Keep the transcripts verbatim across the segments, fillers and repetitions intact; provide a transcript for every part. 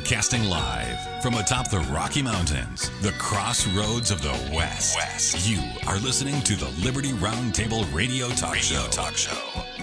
Broadcasting live from atop the Rocky Mountains, the crossroads of the West. West. You are listening to the Liberty Roundtable Radio Talk Radio Show. Talk Show.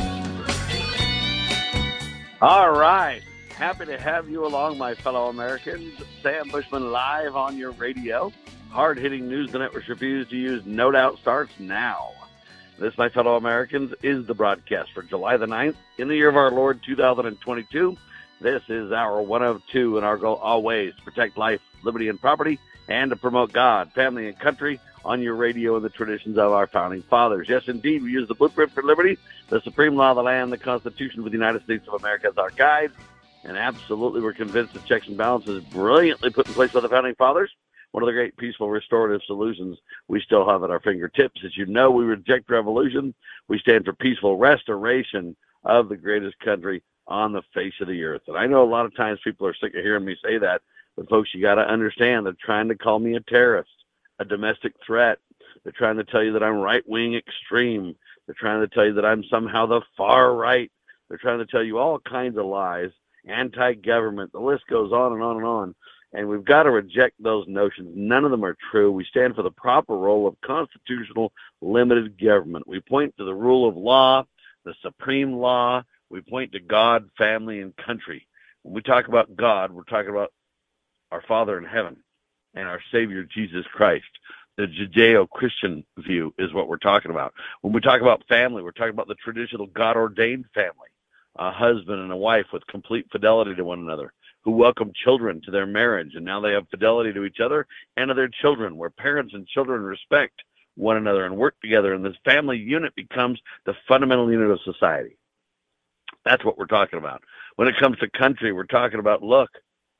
All right. Happy to have you along, my fellow Americans. Sam Bushman live on your radio. Hard-hitting news the networks refuse to use, no doubt, starts now. This, my fellow Americans, is the broadcast for July the ninth in the year of our Lord two thousand twenty-two. This is our one of two, and our goal always to protect life, liberty, and property, and to promote God, family, and country on your radio and the traditions of our founding fathers. Yes, indeed, we use the blueprint for liberty, the supreme law of the land, the Constitution of the United States of America as our guide, and absolutely we're convinced that checks and balances brilliantly put in place by the founding fathers. One of the great peaceful restorative solutions we still have at our fingertips. As you know, we reject revolution. We stand for peaceful restoration of the greatest country on the face of the earth. And I know a lot of times people are sick of hearing me say that, but folks, you got to understand they're trying to call me a terrorist, a domestic threat. They're trying to tell you that I'm right-wing extreme. They're trying to tell you that I'm somehow the far right. They're trying to tell you all kinds of lies, anti-government. The list goes on and on and on. And we've got to reject those notions. None of them are true. We stand for the proper role of constitutional limited government. We point to the rule of law, the supreme law. We point to God, family, and country. When we talk about God, we're talking about our Father in heaven and our Savior, Jesus Christ. The Judeo-Christian view is what we're talking about. When we talk about family, we're talking about the traditional God-ordained family, a husband and a wife with complete fidelity to one another, who welcome children to their marriage, and now they have fidelity to each other and to their children, where parents and children respect one another and work together, and this family unit becomes the fundamental unit of society. That's what we're talking about. When it comes to country, we're talking about, look,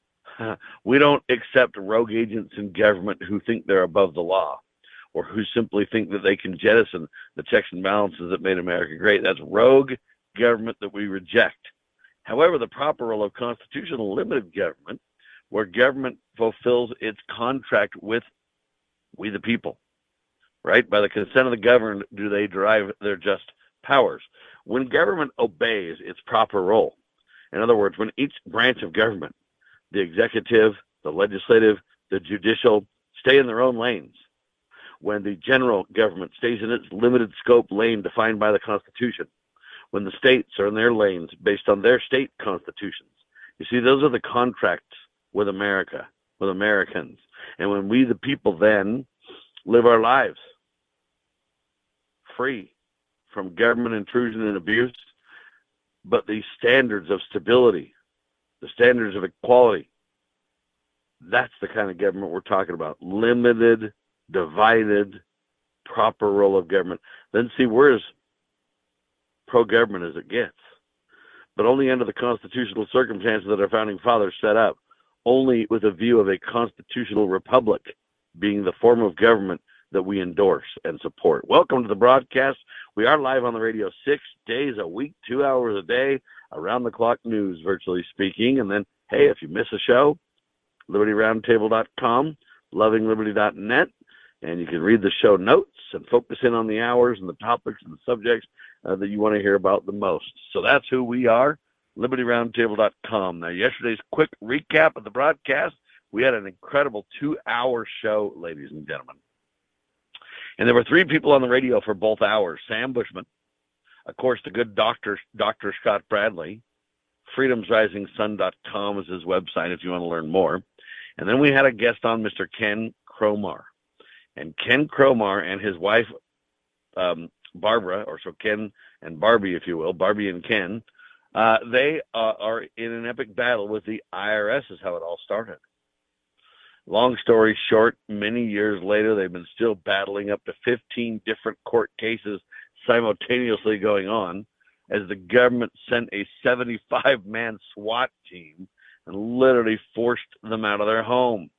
we don't accept rogue agents in government who think they're above the law or who simply think that they can jettison the checks and balances that made America great. That's rogue government that we reject. However, the proper role of constitutional limited government, where government fulfills its contract with we the people, right? By the consent of the governed do they derive their just powers. When government obeys its proper role, in other words, when each branch of government, the executive, the legislative, the judicial, stay in their own lanes, when the general government stays in its limited scope lane defined by the Constitution, when the states are in their lanes based on their state constitutions. You see, those are the contracts with America, with Americans. And when we, the people, then live our lives free from government intrusion and abuse, but the standards of stability, the standards of equality, that's the kind of government we're talking about. Limited, divided, proper role of government. Then see, we're as pro-government as it gets, but only under the constitutional circumstances that our founding fathers set up, only with a view of a constitutional republic being the form of government that we endorse and support. Welcome to the broadcast. We are live on the radio six days a week, two hours a day, around-the-clock news, virtually speaking. And then, hey, if you miss a show, liberty roundtable dot com, loving liberty dot net, and you can read the show notes and focus in on the hours and the topics and the subjects uh, that you want to hear about the most. So that's who we are, liberty roundtable dot com. Now, yesterday's quick recap of the broadcast, we had an incredible two-hour show, ladies and gentlemen. And there were three people on the radio for both hours. Sam Bushman, of course, the good doctor, Doctor Scott Bradley. freedoms rising sun dot com is his website if you want to learn more. And then we had a guest on, Mister Ken Cromar. And Ken Cromar and his wife, um, Barbara, or so Ken and Barbie, if you will, Barbie and Ken, uh, they uh, are in an epic battle with the I R S is how it all started. Long story short, many years later, they've been still battling up to fifteen different court cases simultaneously going on as the government sent a seventy-five man SWAT team and literally forced them out of their home.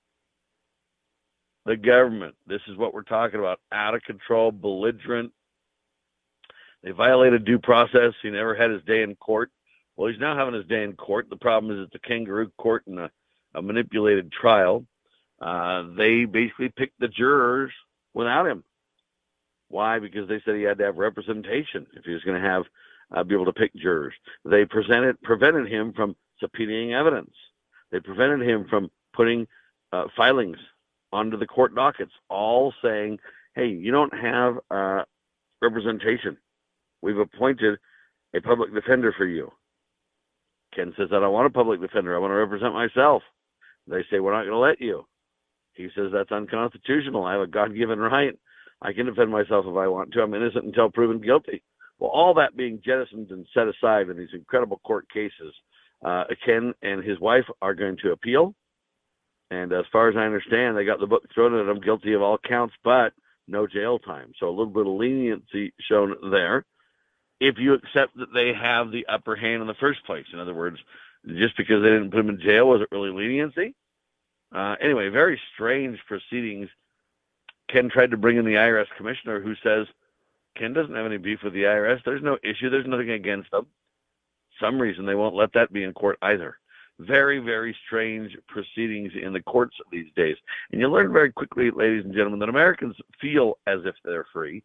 The government, this is what we're talking about, out of control, belligerent. They violated due process. He never had his day in court. Well, he's now having his day in court. The problem is it's a kangaroo court and a a manipulated trial. Uh, they basically picked the jurors without him. Why? Because they said he had to have representation if he was going to have uh, be able to pick jurors. They presented prevented him from subpoenaing evidence. They prevented him from putting uh, filings onto the court dockets, all saying, hey, you don't have uh, representation. We've appointed a public defender for you. Ken says, I don't want a public defender. I want to represent myself. They say, we're not going to let you. He says, that's unconstitutional. I have a God-given right. I can defend myself if I want to. I'm innocent until proven guilty. Well, all that being jettisoned and set aside in these incredible court cases, uh, Ken and his wife are going to appeal. And as far as I understand, they got the book thrown at them, guilty of all counts, but no jail time. So a little bit of leniency shown there, if you accept that they have the upper hand in the first place. In other words, just because they didn't put him in jail, was it really leniency? Uh, anyway, very strange proceedings. Ken tried to bring in the I R S commissioner, who says Ken doesn't have any beef with the I R S. There's no issue. There's nothing against them. Some reason they won't let that be in court either. Very, very strange proceedings in the courts these days. And you learn very quickly, ladies and gentlemen, that Americans feel as if they're free,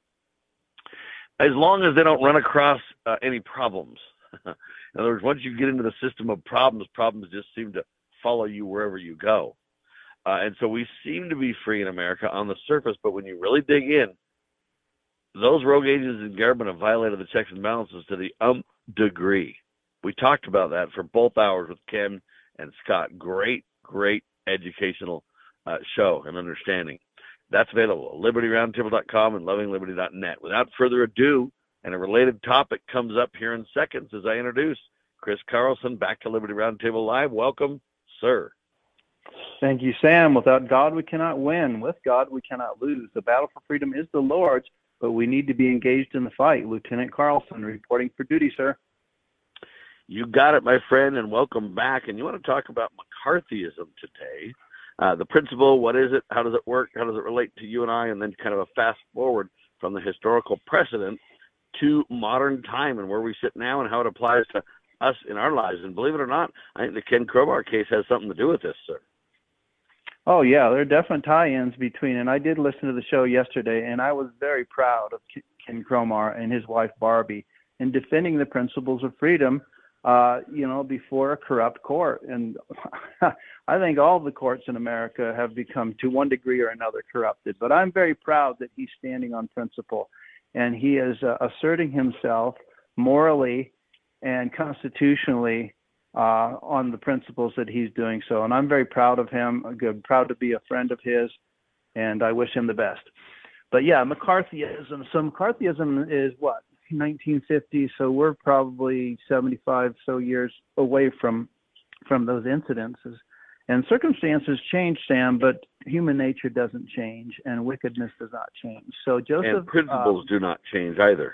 as long as they don't run across uh, any problems. In other words, once you get into the system of problems, problems just seem to follow you wherever you go. Uh, and so we seem to be free in America on the surface, but when you really dig in, those rogue agents in government have violated the checks and balances to the umpth degree. We talked about that for both hours with Ken and Scott. Great, great educational uh, show and understanding. That's available at liberty roundtable dot com and loving liberty dot net. Without further ado, and a related topic comes up here in seconds as I introduce Chris Carlson back to Liberty Roundtable Live. Welcome, sir. Thank you, Sam. Without God, we cannot win. With God, we cannot lose. The battle for freedom is the Lord's, but we need to be engaged in the fight. Lieutenant Carlson reporting for duty, sir. You got it, my friend, and welcome back. And you want to talk about McCarthyism today. Uh, the principle, what is it? How does it work? How does it relate to you and I? And then kind of a fast forward from the historical precedent to modern time and where we sit now and how it applies to us in our lives. And believe it or not, I think the Ken Crowbar case has something to do with this, sir. Oh, yeah, there are definite tie-ins between, and I did listen to the show yesterday, and I was very proud of Ken Crowbar and his wife Barbie in defending the principles of freedom, uh, you know, before a corrupt court. And I think all the courts in America have become, to one degree or another, corrupted. But I'm very proud that he's standing on principle, and he is uh, asserting himself morally and constitutionally uh, on the principles that he's doing so. And I'm very proud of him. I'm proud to be a friend of his, and I wish him the best. But yeah, McCarthyism. So McCarthyism is what? nineteen fifty. So we're probably seventy-five so years away from from those incidences. And circumstances change, Sam, but human nature doesn't change, and wickedness does not change. So Joseph. And principles uh, do not change either.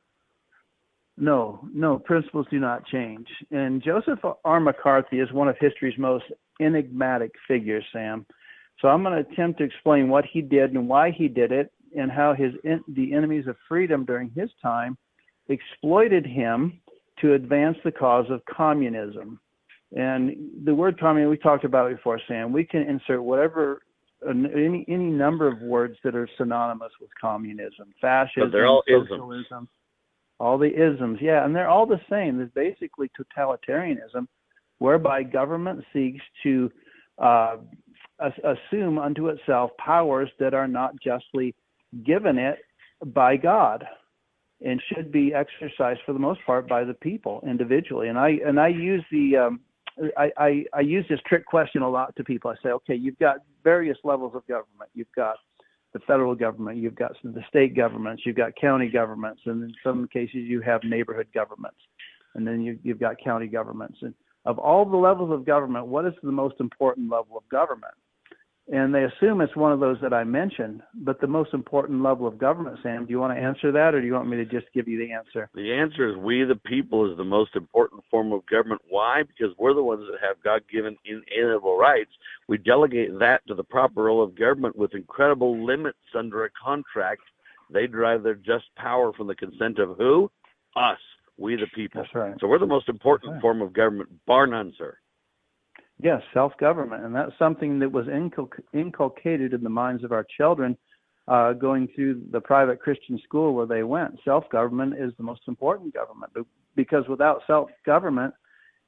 No, no, principles do not change. And Joseph R. McCarthy is one of history's most enigmatic figures, Sam. So I'm going to attempt to explain what he did and why he did it, and how his the enemies of freedom during his time exploited him to advance the cause of communism. And the word communism, we talked about it before, Sam. We can insert whatever, any any number of words that are synonymous with communism, fascism, but they're all socialism. Isms. All the isms, yeah, and they're all the same. There's basically totalitarianism, whereby government seeks to uh, assume unto itself powers that are not justly given it by God, and should be exercised for the most part by the people individually. And I and I use the um, I, I I use this trick question a lot to people. I say, okay, you've got various levels of government. You've got the federal government, you've got the state governments, you've got county governments, and in some cases you have neighborhood governments, and then you, you've got county governments. And of all the levels of government, what is the most important level of government? And they assume it's one of those that I mentioned, but the most important level of government, Sam, do you want to answer that, or do you want me to just give you the answer? The answer is we, the people, is the most important form of government. Why? Because we're the ones that have God-given inalienable rights. We delegate that to the proper role of government with incredible limits under a contract. They derive their just power from the consent of who? Us, we the people. That's right. So we're the most important right. form of government, bar none, sir. Yes, self-government, and that's something that was incul- inculcated in the minds of our children uh, going through the private Christian school where they went. Self-government is the most important government, because without self-government,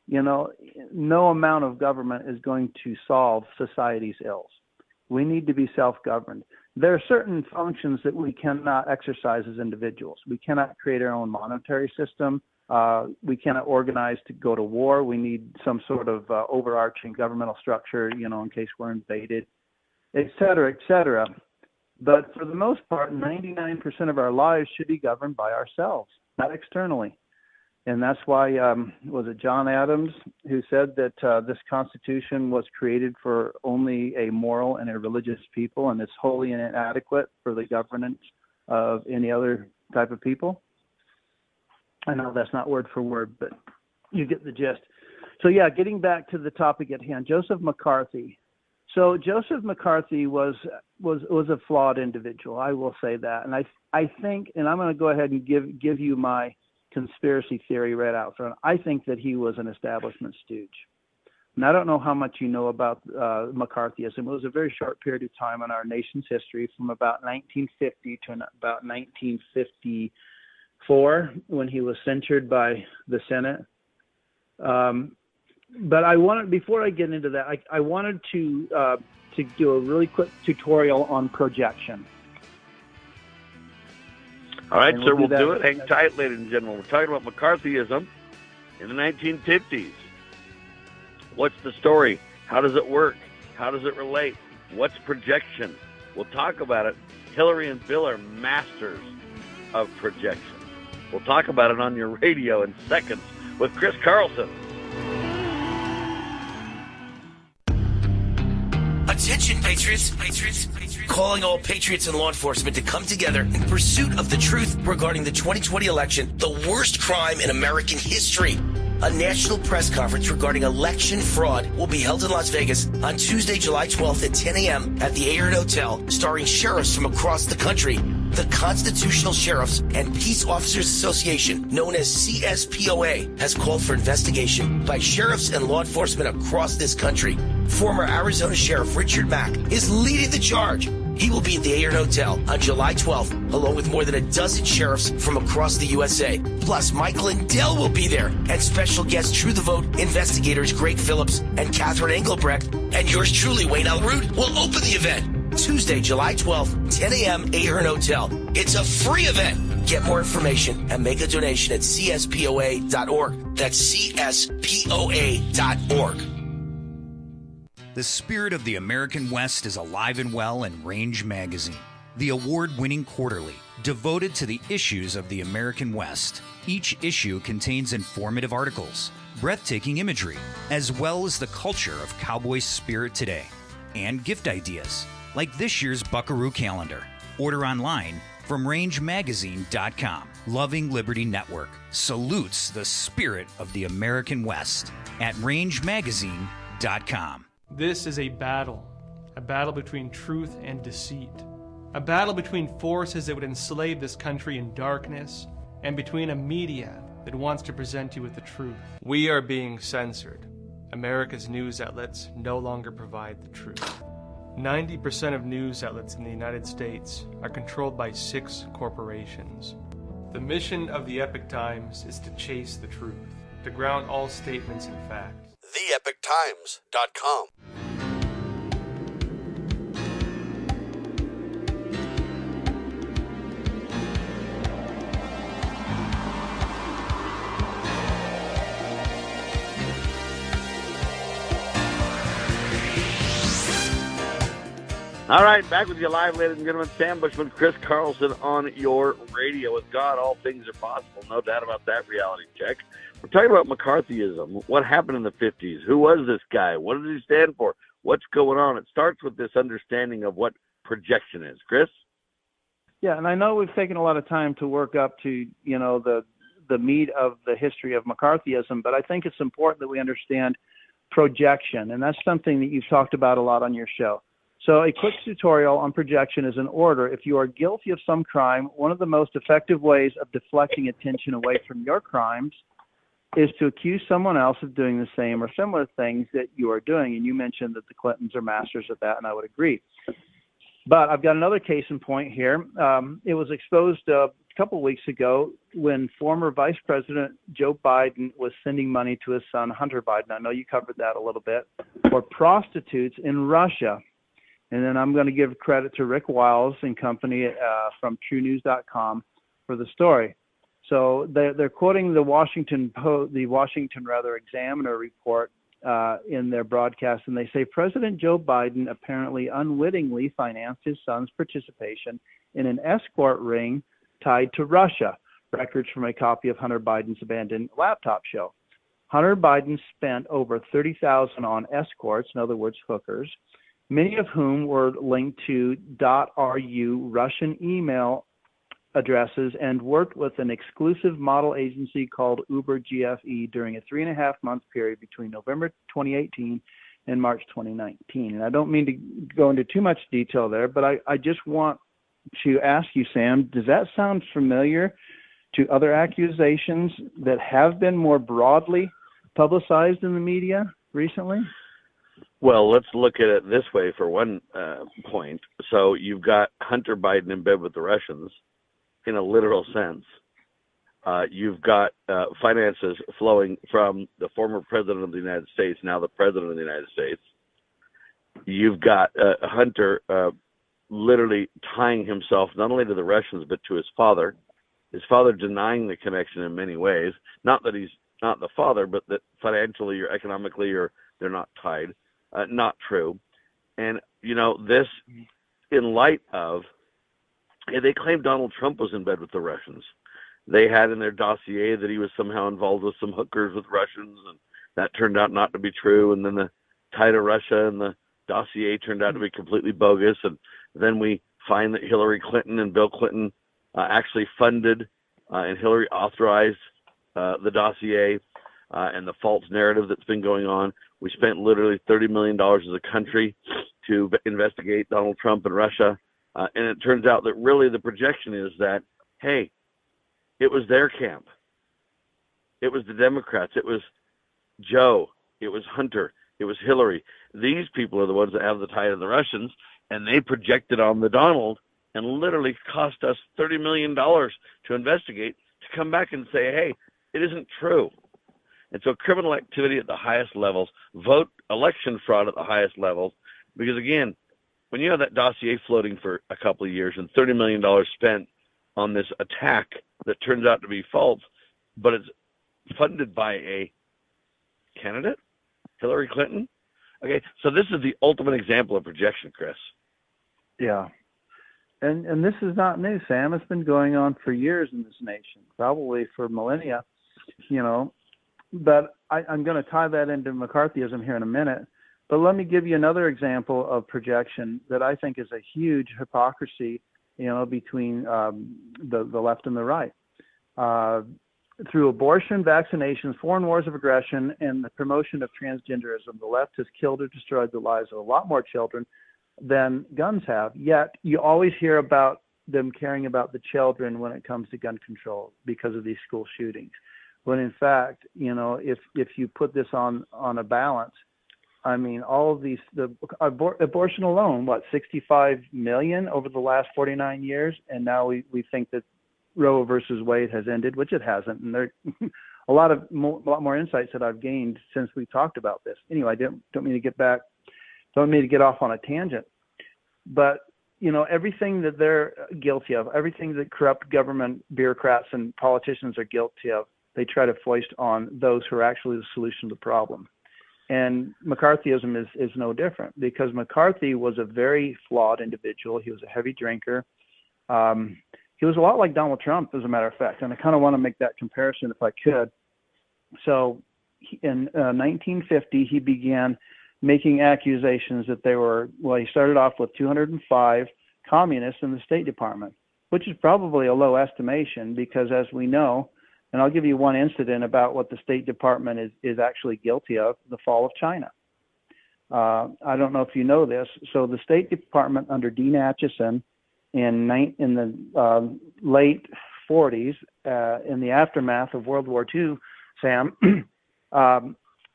You know, no amount of government is going to solve society's ills. We need to be self-governed. There are certain functions that we cannot exercise as individuals. We cannot create our own monetary system. Uh, we cannot organize to go to war. We need some sort of uh, overarching governmental structure, you know, in case we're invaded, et cetera, et cetera. But for the most part, ninety-nine percent of our lives should be governed by ourselves, not externally. And that's why, um, was it John Adams who said that uh, this Constitution was created for only a moral and a religious people, and it's wholly inadequate for the governance of any other type of people? I know that's not word for word, but you get the gist. So yeah, getting back to the topic at hand, Joseph McCarthy. So Joseph McCarthy was was was a flawed individual. I will say that, and I I think, and I'm going to go ahead and give give you my conspiracy theory right out front. I think that he was an establishment stooge. And I don't know how much you know about uh, McCarthyism. It was a very short period of time in our nation's history, from about nineteen fifty to about nineteen fifty-four, when he was censured by the Senate. Um, but I wanted, before I get into that, I, I wanted to uh, to do a really quick tutorial on projection. All right, and sir, we'll we'll do do it. Hang tight, ladies and gentlemen. We're talking about McCarthyism in the nineteen fifties. What's the story? How does it work? How does it relate? What's projection? We'll talk about it. Hillary and Bill are masters of projection. We'll talk about it on your radio in seconds with Chris Carlson. Attention, Patriots. Patriots. Patriots. Calling all Patriots and law enforcement to come together in pursuit of the truth regarding the twenty twenty election, the worst crime in American history. A national press conference regarding election fraud will be held in Las Vegas on Tuesday, July twelfth at ten a.m. at the Ayrton Hotel, starring sheriffs from across the country. The Constitutional Sheriffs and Peace Officers Association, known as C S P O A, has called for investigation by sheriffs and law enforcement across this country. Former Arizona Sheriff Richard Mack is leading the charge. He will be at the Ayrton Hotel on July twelfth, along with more than a dozen sheriffs from across the U S A. Plus, Michael Lindell will be there, and special guest True the Vote investigators Greg Phillips and Catherine Engelbrecht, and yours truly, Wayne Allroot, will open the event. Tuesday, July twelfth, ten a.m., Ayrton Hotel. It's a free event. Get more information and make a donation at C S P O A dot org. That's C S P O A dot org. The spirit of the American West is alive and well in Range Magazine, the award-winning quarterly devoted to the issues of the American West. Each issue contains informative articles, breathtaking imagery, as well as the culture of cowboy spirit today, and gift ideas, like this year's Buckaroo calendar. Order online from range magazine dot com. Loving Liberty Network salutes the spirit of the American West at range magazine dot com. This is a battle, a battle between truth and deceit, a battle between forces that would enslave this country in darkness, and between a media that wants to present you with the truth. We are being censored. America's news outlets no longer provide the truth. ninety percent of news outlets in the United States are controlled by six corporations. The mission of the Epoch Times is to chase the truth, to ground all statements in fact. the epoch times dot com. All right, back with you live, ladies and gentlemen. Sam Bushman, Chris Carlson on your radio. With God, all things are possible. No doubt about that reality check. We're talking about McCarthyism. What happened in the fifties? Who was this guy? What does he stand for? What's going on? It starts with this understanding of what projection is. Chris? Yeah, and I know we've taken a lot of time to work up to, you know, the the meat of the history of McCarthyism, but I think it's important that we understand projection, and that's something that you've talked about a lot on your show. So a quick tutorial on projection is in order. If you are guilty of some crime, one of the most effective ways of deflecting attention away from your crimes is to accuse someone else of doing the same or similar things that you are doing. And you mentioned that the Clintons are masters of that, and I would agree. But I've got another case in point here. Um, it was exposed a couple of weeks ago when former Vice President Joe Biden was sending money to his son, Hunter Biden. I know you covered that a little bit, for prostitutes in Russia. And then I'm going to give credit to Rick Wiles and company uh, from True News dot com for the story. So they're, they're quoting the Washington Post, the Washington rather Examiner report uh, in their broadcast, and they say President Joe Biden apparently unwittingly financed his son's participation in an escort ring tied to Russia. Records from a copy of Hunter Biden's abandoned laptop show. Hunter Biden spent over thirty thousand dollars on escorts, in other words, hookers, many of whom were linked to .ru Russian email addresses, and worked with an exclusive model agency called Uber G F E during a three and a half month period between November twenty eighteen and March twenty nineteen. And I don't mean to go into too much detail there, but I, I just want to ask you, Sam, does that sound familiar to other accusations that have been more broadly publicized in the media recently? Well, let's look at it this way for one uh, point. So you've got Hunter Biden in bed with the Russians in a literal sense. Uh, you've got uh, finances flowing from the former president of the United States, now the president of the United States. You've got uh, Hunter uh, literally tying himself not only to the Russians but to his father. His father denying the connection in many ways. Not that he's not the father, but that financially or economically or they're not tied. Uh, not true. And, you know, this in light of, they claimed Donald Trump was in bed with the Russians. They had in their dossier that he was somehow involved with some hookers with Russians, and that turned out not to be true. And then the tie to Russia and the dossier turned out to be completely bogus. And then we find that Hillary Clinton and Bill Clinton uh, actually funded uh, and Hillary authorized uh, the dossier uh, and the false narrative that's been going on. We spent literally thirty million dollars as a country to investigate Donald Trump and Russia. Uh, and it turns out that really the projection is that, hey, it was their camp. It was the Democrats. It was Joe. It was Hunter. It was Hillary. These people are the ones that have the tie to the Russians, and they projected on the Donald and literally cost us thirty million dollars to investigate, to come back and say, hey, it isn't true. And so criminal activity at the highest levels, vote election fraud at the highest levels, because again, when you have that dossier floating for a couple of years and thirty million dollars spent on this attack that turns out to be false, but it's funded by a candidate, Hillary Clinton. Okay, so this is the ultimate example of projection, Chris. Yeah. And and this is not new, Sam. It's been going on for years in this nation, probably for millennia, you know. But I, I'm going to tie that into McCarthyism here in a minute. But let me give you another example of projection that I think is a huge hypocrisy, you know, between um, the, the left and the right. Uh, through abortion, vaccinations, foreign wars of aggression, and the promotion of transgenderism, the left has killed or destroyed the lives of a lot more children than guns have. Yet you always hear about them caring about the children when it comes to gun control because of these school shootings. When in fact, you know, if if you put this on, on a balance, I mean, all of these, the abor- abortion alone, what, sixty-five million over the last forty-nine years, and now we, we think that Roe versus Wade has ended, which it hasn't. And there a lot of more, a lot more insights that I've gained since we talked about this. Anyway, I don't don't mean to get back, don't mean to get off on a tangent, but you know, everything that they're guilty of, everything that corrupt government bureaucrats and politicians are guilty of, they try to foist on those who are actually the solution to the problem. And McCarthyism is, is no different, because McCarthy was a very flawed individual. He was a heavy drinker. Um, he was a lot like Donald Trump, as a matter of fact. And I kind of want to make that comparison if I could. So he, in uh, nineteen fifty, he began making accusations that they were, well, he started off with two hundred five communists in the State Department, which is probably a low estimation because, as we know, and I'll give you one incident about what the State Department is, is actually guilty of, the fall of China. Uh, I don't know if you know this. So the State Department under Dean Acheson in, ni- in the uh, late forties, uh, in the aftermath of World War Two, Sam, um,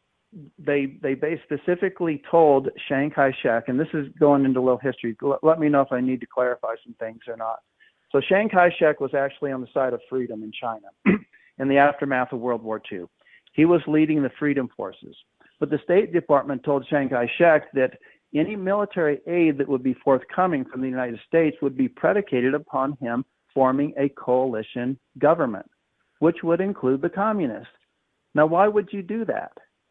they they they specifically told Chiang Kai-shek, and this is going into a little history. L- let me know if I need to clarify some things or not. So Chiang Kai-shek was actually on the side of freedom in China in the aftermath of World War Two. He was leading the freedom forces. But the State Department told Chiang Kai-shek that any military aid that would be forthcoming from the United States would be predicated upon him forming a coalition government, which would include the communists. Now, why would you do that?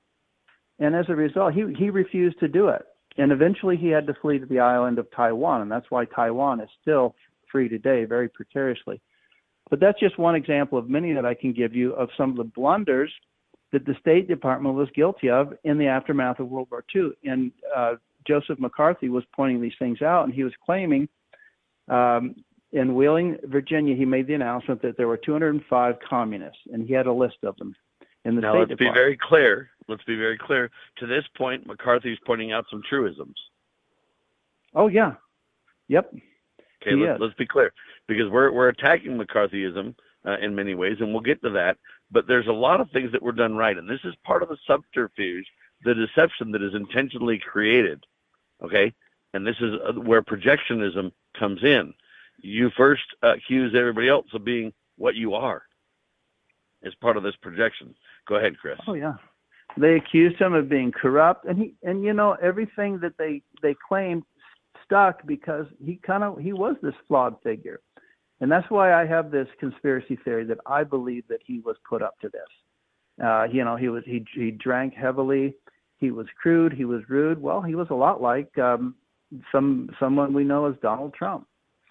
And as a result, he, he refused to do it. And eventually he had to flee to the island of Taiwan, and that's why Taiwan is still free today, very precariously. But that's just one example of many that I can give you of some of the blunders that the State Department was guilty of in the aftermath of World War Two. And uh, Joseph McCarthy was pointing these things out, and he was claiming um, in Wheeling, Virginia, he made the announcement that there were two hundred five communists, and he had a list of them in the now, State let's Department. be very clear. Let's be very clear. To this point, McCarthy's pointing out some truisms. Oh, yeah. Yep. Okay, let's, let's be clear, because we're we're attacking McCarthyism uh, in many ways, and we'll get to that. But there's a lot of things that were done right, and this is part of the subterfuge, the deception that is intentionally created. Okay, and this is where projectionism comes in. You first uh, accuse everybody else of being what you are as part of this projection. Go ahead, Chris. Oh yeah, they accused him of being corrupt, and he and you know everything that they they claimed stuck because he kind of he was this flawed figure, and that's why I have this conspiracy theory that I believe that he was put up to this. Uh, you know, he was he he drank heavily, he was crude, he was rude. Well, he was a lot like um, some someone we know as Donald Trump.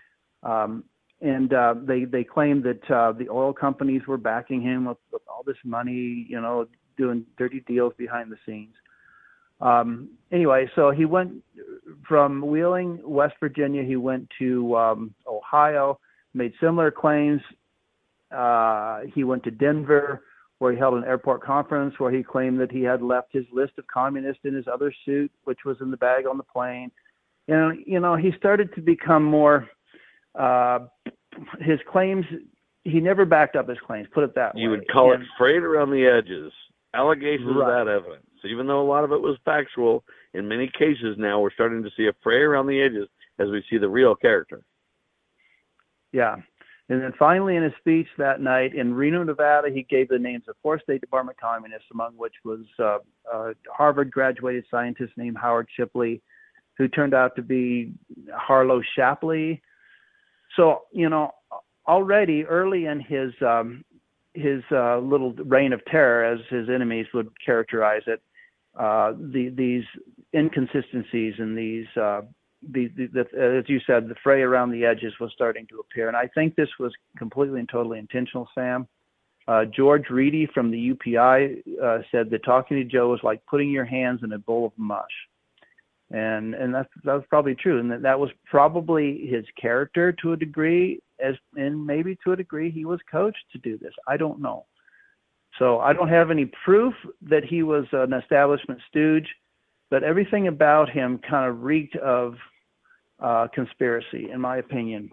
Um, and uh, they they claimed that uh, the oil companies were backing him with, with all this money, you know, doing dirty deals behind the scenes. Um, anyway, so he went from Wheeling, West Virginia. He went to um, Ohio, made similar claims. Uh, he went to Denver, where he held an airport conference where he claimed that he had left his list of communists in his other suit, which was in the bag on the plane. And, you know, he started to become more, uh, his claims, he never backed up his claims, put it that way. You would call and, it frayed around the edges, allegations right. without evidence. Even though a lot of it was factual, in many cases now we're starting to see a fray around the edges as we see the real character. Yeah. And then finally in his speech that night in Reno, Nevada, he gave the names of four State Department communists, among which was uh, a Harvard graduated scientist named Howard Shipley, who turned out to be Harlow Shapley. So, you know, already early in his um, his uh, little reign of terror, as his enemies would characterize it, uh, the, these inconsistencies and these, uh, the, the, the, as you said, the fray around the edges was starting to appear. And I think this was completely and totally intentional, Sam. Uh, George Reedy from the U P I uh, said that talking to Joe was like putting your hands in a bowl of mush. And and that's that was probably true, and that, that was probably his character to a degree, as and maybe to a degree he was coached to do this. I don't know. So I don't have any proof that he was an establishment stooge, but everything about him kind of reeked of uh, conspiracy, in my opinion.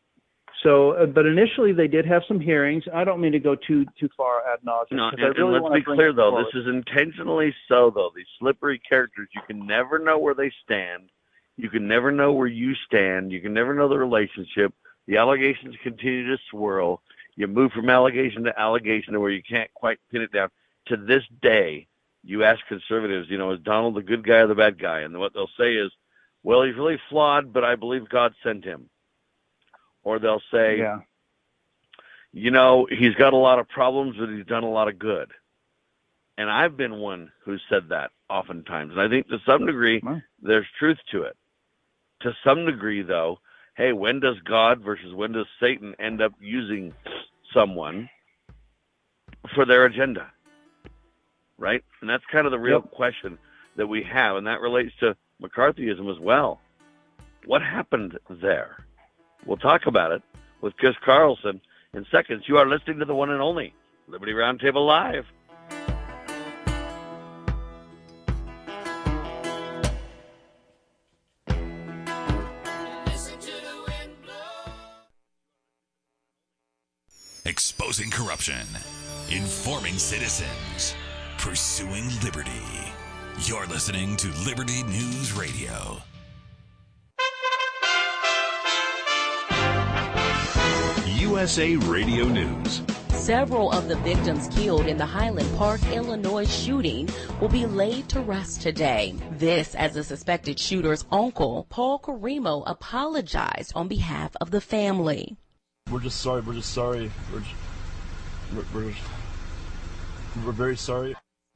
So, uh, but initially they did have some hearings. I don't mean to go too too far ad nauseum. No, and, I really and let's be clear, though, forward. This is intentionally so, though. These slippery characters, you can never know where they stand. You can never know where you stand. You can never know the relationship. The allegations continue to swirl. You move from allegation to allegation to where you can't quite pin it down. To this day, you ask conservatives, you know, is Donald the good guy or the bad guy? And what they'll say is, well, he's really flawed, but I believe God sent him. Or they'll say, yeah. you know, he's got a lot of problems, but he's done a lot of good. And I've been one who said that oftentimes. And I think to some degree, wow. there's truth to it. To some degree, though, hey, when does God versus when does Satan end up using someone for their agenda? Right? And that's kind of the real yep. question that we have. And that relates to McCarthyism as well. What happened there? We'll talk about it with Chris Carlson in seconds. You are listening to the one and only Liberty Roundtable Live. Exposing corruption, informing citizens, pursuing liberty. You're listening to Liberty News Radio. U S A Radio News. Several of the victims killed in the Highland Park, Illinois shooting will be laid to rest today. This as the suspected shooter's uncle, Paul Carimo, apologized on behalf of the family. We're just sorry. We're just sorry. We're, just, we're, we're, we're very sorry.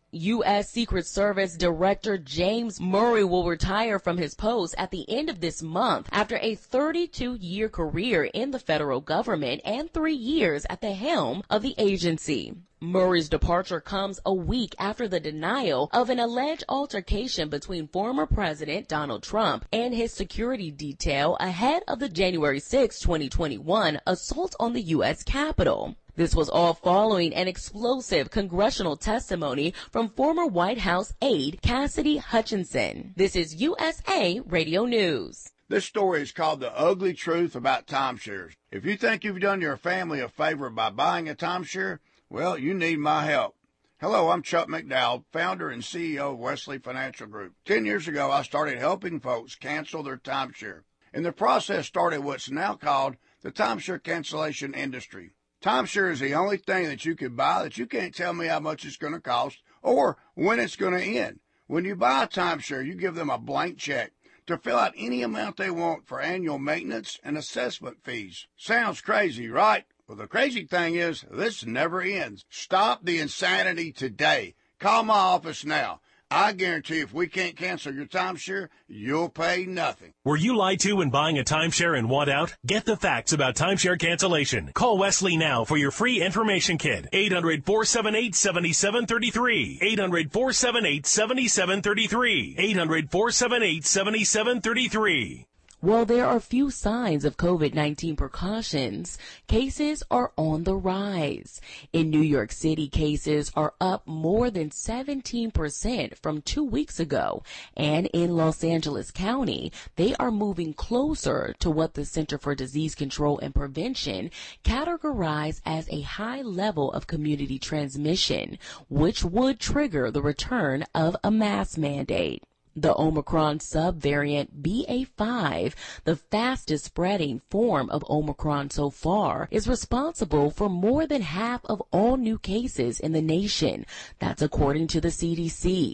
U S Secret Service Director James Murray will retire from his post at the end of this month after a thirty-two year career in the federal government and three years at the helm of the agency. Murray's departure comes a week after the denial of an alleged altercation between former President Donald Trump and his security detail ahead of the January sixth, twenty twenty-one assault on the U S Capitol. This was all following an explosive congressional testimony from former White House aide Cassidy Hutchinson. This is U S A Radio News. This story is called The Ugly Truth About Timeshares. If you think you've done your family a favor by buying a timeshare, well, you need my help. Hello, I'm Chuck McDowell, founder and C E O of Wesley Financial Group. Ten years ago, I started helping folks cancel their timeshare. And the process started what's now called the timeshare cancellation industry. Timeshare is the only thing that you can buy that you can't tell me how much it's going to cost or when it's going to end. When you buy a timeshare, you give them a blank check to fill out any amount they want for annual maintenance and assessment fees. Sounds crazy, right? Well, the crazy thing is this never ends. Stop the insanity today. Call my office now. I guarantee if we can't cancel your timeshare, you'll pay nothing. Were you lied to when buying a timeshare and want out? Get the facts about timeshare cancellation. Call Wesley now for your free information kit. eight hundred, four seven eight, seven seven three three. eight hundred, four seven eight, seven seven three three. eight hundred, four seven eight, seven seven three three. While there are few signs of COVID nineteen precautions, cases are on the rise. In New York City, cases are up more than seventeen percent from two weeks ago. And in Los Angeles County, they are moving closer to what the Center for Disease Control and Prevention categorized as a high level of community transmission, which would trigger the return of a mask mandate. The Omicron subvariant B A five, the fastest spreading form of Omicron so far, is responsible for more than half of all new cases in the nation. That's according to the C D C.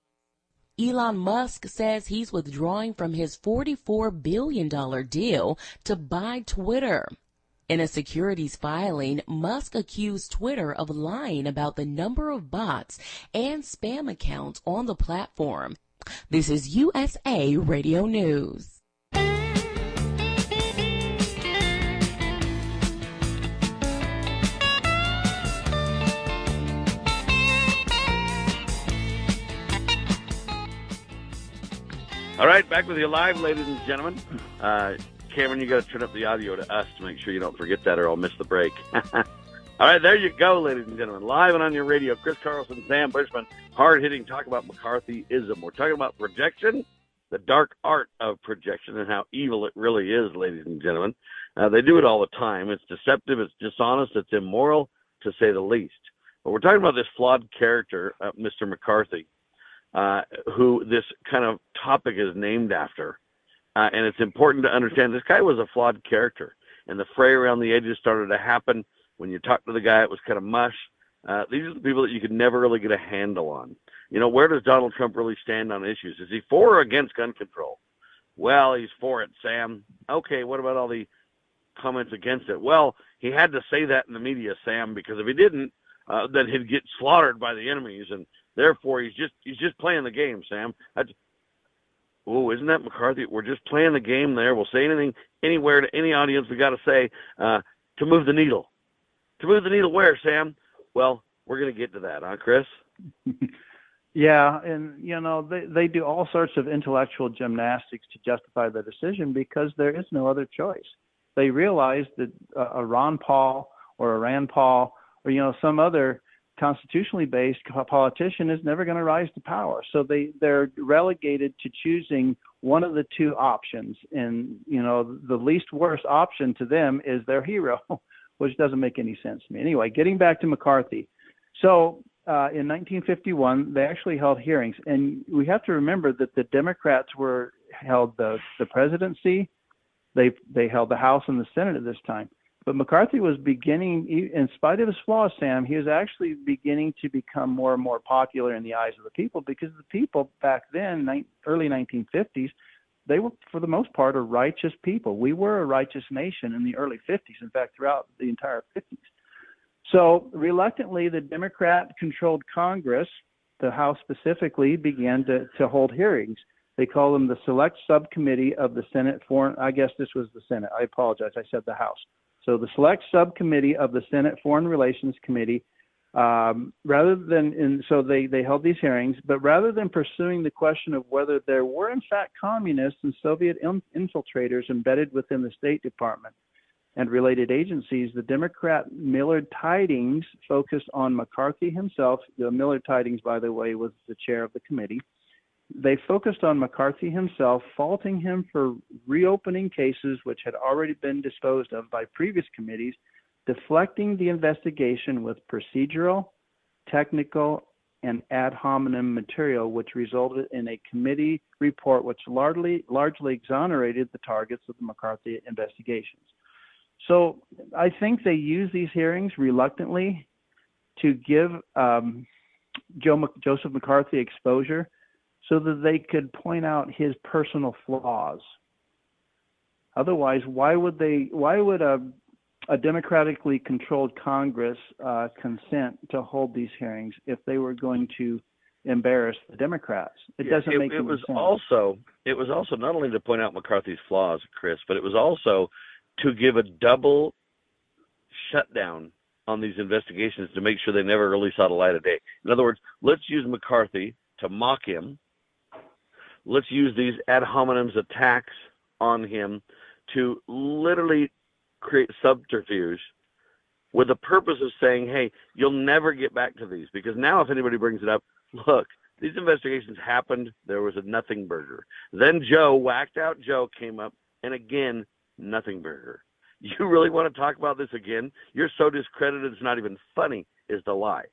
Elon Musk says he's withdrawing from his forty-four billion dollars deal to buy Twitter. In a securities filing, Musk accused Twitter of lying about the number of bots and spam accounts on the platform. This is U S A Radio News. All right, back with you live, ladies and gentlemen. Uh, Cameron, you got to turn up the audio to us to make sure you don't forget that or I'll miss the break. All right, there you go, ladies and gentlemen. Live and on your radio, Chris Carlson, Sam Bushman, hard-hitting talk about McCarthyism. We're talking about projection, the dark art of projection, and how evil it really is, ladies and gentlemen. Uh, they do it all the time. It's deceptive, it's dishonest, it's immoral, to say the least. But we're talking about this flawed character, uh, Mister McCarthy, uh, who this kind of topic is named after. Uh, and it's important to understand this guy was a flawed character, and the fray around the edges started to happen. When you talk to the guy, it was kind of mush. Uh, these are the people that you could never really get a handle on. You know, where does Donald Trump really stand on issues? Is he for or against gun control? Well, he's for it, Sam. Okay, what about all the comments against it? Well, he had to say that in the media, Sam, because if he didn't, uh, then he'd get slaughtered by the enemies, and therefore he's just he's just playing the game, Sam. That's, oh, isn't that McCarthy? We're just playing the game there. We'll say anything, anywhere to any audience we got to say uh, to move the needle. To move the needle where, Sam? Well, we're going to get to that, huh, Chris? Yeah, and, you know, they, they do all sorts of intellectual gymnastics to justify the decision because there is no other choice. They realize that a Ron Paul or a Rand Paul or, you know, some other constitutionally based politician is never going to rise to power. So they, they're relegated to choosing one of the two options. And, you know, the least worst option to them is their hero, which doesn't make any sense to me. Anyway, getting back to McCarthy. So uh, in nineteen fifty-one, they actually held hearings. And we have to remember that the Democrats were held the, the presidency. They they held the House and the Senate at this time. But McCarthy was beginning, in spite of his flaws, Sam, he was actually beginning to become more and more popular in the eyes of the people, because the people back then, early nineteen fifties, they were, for the most part, a righteous people. We were a righteous nation in the early fifties, in fact, throughout the entire fifties. So reluctantly, the Democrat-controlled Congress, the House specifically, began to, to hold hearings. They call them the Select Subcommittee of the Senate Foreign, I guess this was the Senate. I apologize. I said the House. So the Select Subcommittee of the Senate Foreign Relations Committee, um, rather than, in, so they, they held these hearings, but rather than pursuing the question of whether there were in fact communists and Soviet infiltrators embedded within the State Department and related agencies, the Democrat Millard Tydings focused on McCarthy himself. The Millard Tydings, by the way, was the chair of the committee. They focused on McCarthy himself, faulting him for reopening cases which had already been disposed of by previous committees, deflecting the investigation with procedural, technical, and ad hominem material, which resulted in a committee report which largely, largely exonerated the targets of the McCarthy investigations. So I think they use these hearings reluctantly to give um, Joe, Joseph McCarthy exposure, so that they could point out his personal flaws. Otherwise, why would they? Why would a, a democratically controlled Congress uh, consent to hold these hearings if they were going to embarrass the Democrats? It yeah, doesn't it, make it any was sense. Also, it was also not only to point out McCarthy's flaws, Chris, but it was also to give a double shutdown on these investigations to make sure they never really saw the light of day. In other words, let's use McCarthy to mock him. Let's use these ad hominems attacks on him to literally create subterfuge with the purpose of saying, hey, you'll never get back to these. Because now if anybody brings it up, look, these investigations happened. There was a nothing burger. Then Joe, whacked out Joe, came up, and again, nothing burger. You really want to talk about this again? You're so discredited it's not even funny, is the lie.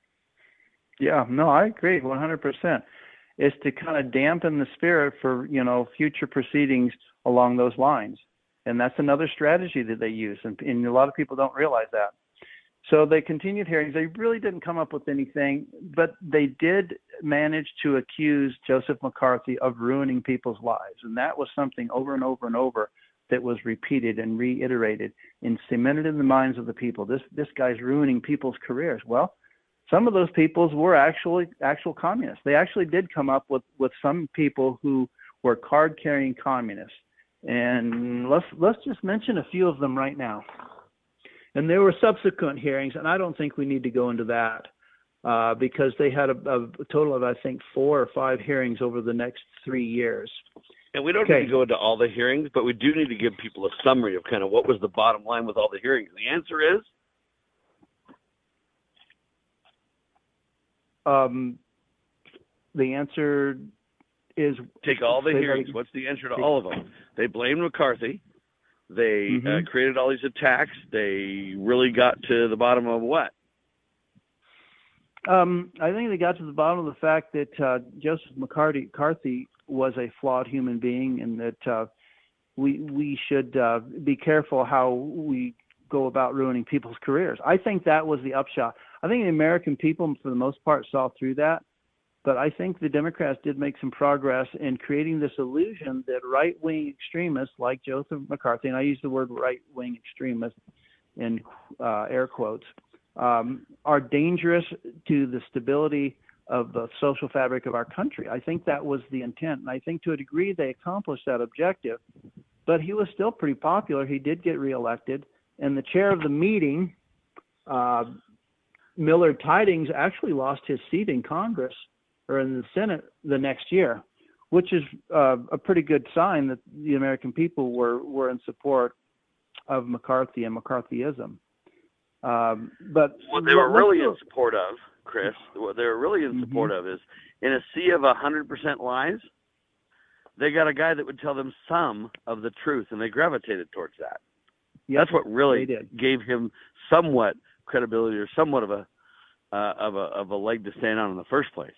Yeah, no, I agree one hundred percent. Is to kind of dampen the spirit for, you know, future proceedings along those lines. And that's another strategy that they use. And, and a lot of people don't realize that. So they continued hearings. They really didn't come up with anything, but they did manage to accuse Joseph McCarthy of ruining people's lives. And that was something over and over and over that was repeated and reiterated and cemented in the minds of the people. This, this guy's ruining people's careers. Well, some of those peoples were actually actual communists. They actually did come up with, with some people who were card-carrying communists. And let's let's just mention a few of them right now. And there were subsequent hearings, and I don't think we need to go into that uh, because they had a, a total of, I think, four or five hearings over the next three years. And we don't okay. need to go into all the hearings, but we do need to give people a summary of kind of what was the bottom line with all the hearings. The answer is? Um, the answer is... Take all the hearings. What's the answer to all of them? They blamed McCarthy. They mm-hmm. uh, created all these attacks. They really got to the bottom of what? Um, I think they got to the bottom of the fact that uh, Joseph McCarthy, McCarthy was a flawed human being, and that uh, we we should uh, be careful how we go about ruining people's careers. I think that was the upshot. I think the American people, for the most part, saw through that. But I think the Democrats did make some progress in creating this illusion that right-wing extremists like Joseph McCarthy, and I use the word right-wing extremist in uh, air quotes, um, are dangerous to the stability of the social fabric of our country. I think that was the intent, and I think to a degree they accomplished that objective. But he was still pretty popular. He did get reelected, and the chair of the meeting, uh, Millard Tydings, actually lost his seat in Congress or in the Senate the next year, which is uh, a pretty good sign that the American people were, were in support of McCarthy and McCarthyism. Um, but what they were really in support of, Chris, what they were really in support mm-hmm. of is, in a sea of one hundred percent lies, they got a guy that would tell them some of the truth, and they gravitated towards that. Yep, that's what really gave him somewhat credibility or somewhat of a uh, of a of a leg to stand on in the first place.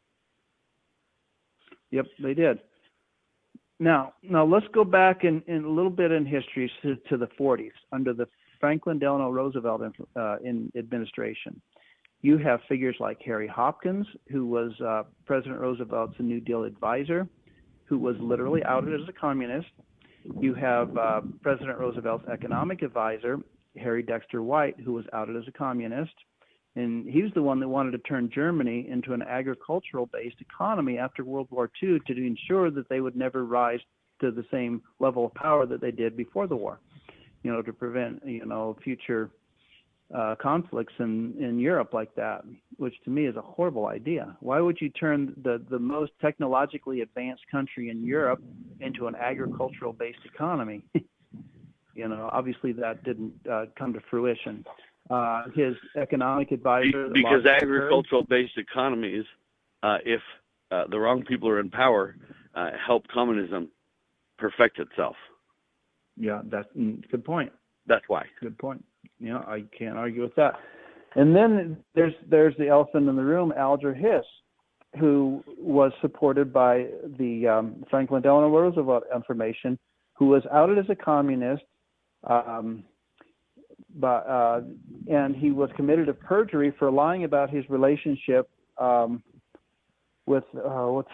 Yep, they did. Now, now let's go back in, in a little bit in history to, to the forties under the Franklin Delano Roosevelt uh, in administration. You have figures like Harry Hopkins, who was uh, President Roosevelt's New Deal advisor, who was literally outed as a communist. You have uh, President Roosevelt's economic advisor, Harry Dexter White, who was outed as a communist. And he was the one that wanted to turn Germany into an agricultural-based economy after World War Two to ensure that they would never rise to the same level of power that they did before the war, you know, to prevent, you know, future uh, conflicts in, in Europe like that, which to me is a horrible idea. Why would you turn the, the most technologically advanced country in Europe into an agricultural-based economy? You know, obviously that didn't uh, come to fruition. Uh, his economic advisor... Because agricultural-based economies, uh, if uh, the wrong people are in power, uh, help communism perfect itself. Yeah, that's a good point. That's why. Good point. You know, I can't argue with that. And then there's there's the elephant in the room, Alger Hiss, who was supported by the um, Franklin Delano Roosevelt information, who was outed as a communist, um, but uh, and he was committed to perjury for lying about his relationship um, with uh, what's.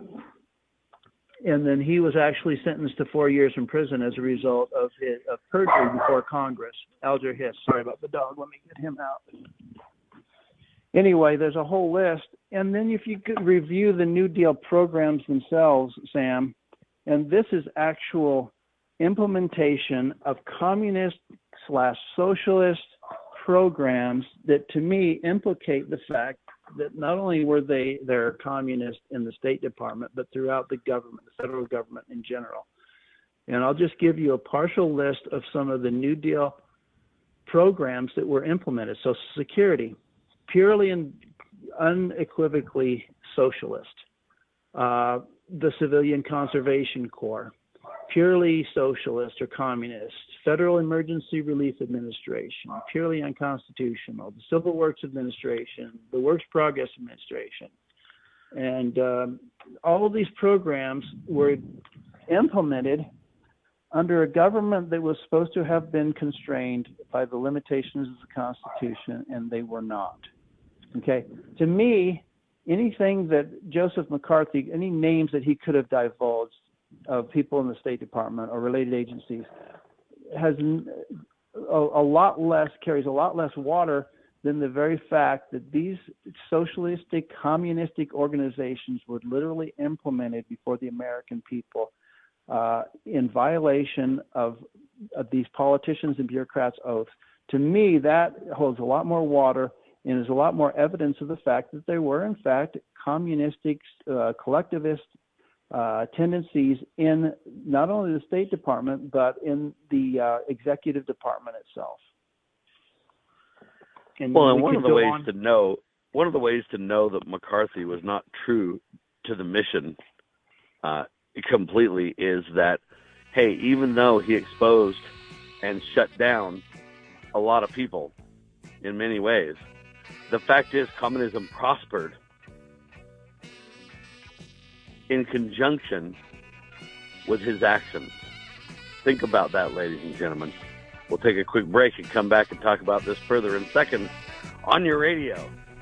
And then he was actually sentenced to four years in prison as a result of his of perjury before Congress. Alger Hiss. Sorry about the dog. Let me get him out. Anyway, there's a whole list. And then if you could review the New Deal programs themselves, Sam, and this is actual implementation of communist slash socialist programs that to me implicate the fact that not only were they they're communist in the State Department, but throughout the government, the federal government in general. And I'll just give you a partial list of some of the New Deal programs that were implemented. Social Security, purely and unequivocally socialist. Uh, the Civilian Conservation Corps, purely socialist or communist. Federal Emergency Relief Administration, purely unconstitutional. The Civil Works Administration, the Works Progress Administration. And um, all of these programs were implemented under a government that was supposed to have been constrained by the limitations of the Constitution, and they were not. Okay? To me, anything that Joseph McCarthy, any names that he could have divulged of people in the State Department or related agencies has a, a lot less, carries a lot less water than the very fact that these socialistic, communistic organizations were literally implemented before the American people uh, in violation of, of these politicians and bureaucrats' oaths. To me, that holds a lot more water and is a lot more evidence of the fact that there were, in fact, communistic, uh, collectivist Uh, tendencies in not only the State Department, but in the uh, executive department itself. And well, and we one of the ways on. to know, one of the ways to know that McCarthy was not true to the mission uh, completely is that, hey, even though he exposed and shut down a lot of people in many ways, the fact is communism prospered in conjunction with his actions. Think about that, ladies and gentlemen. We'll take a quick break and come back and talk about this further in seconds on your radio.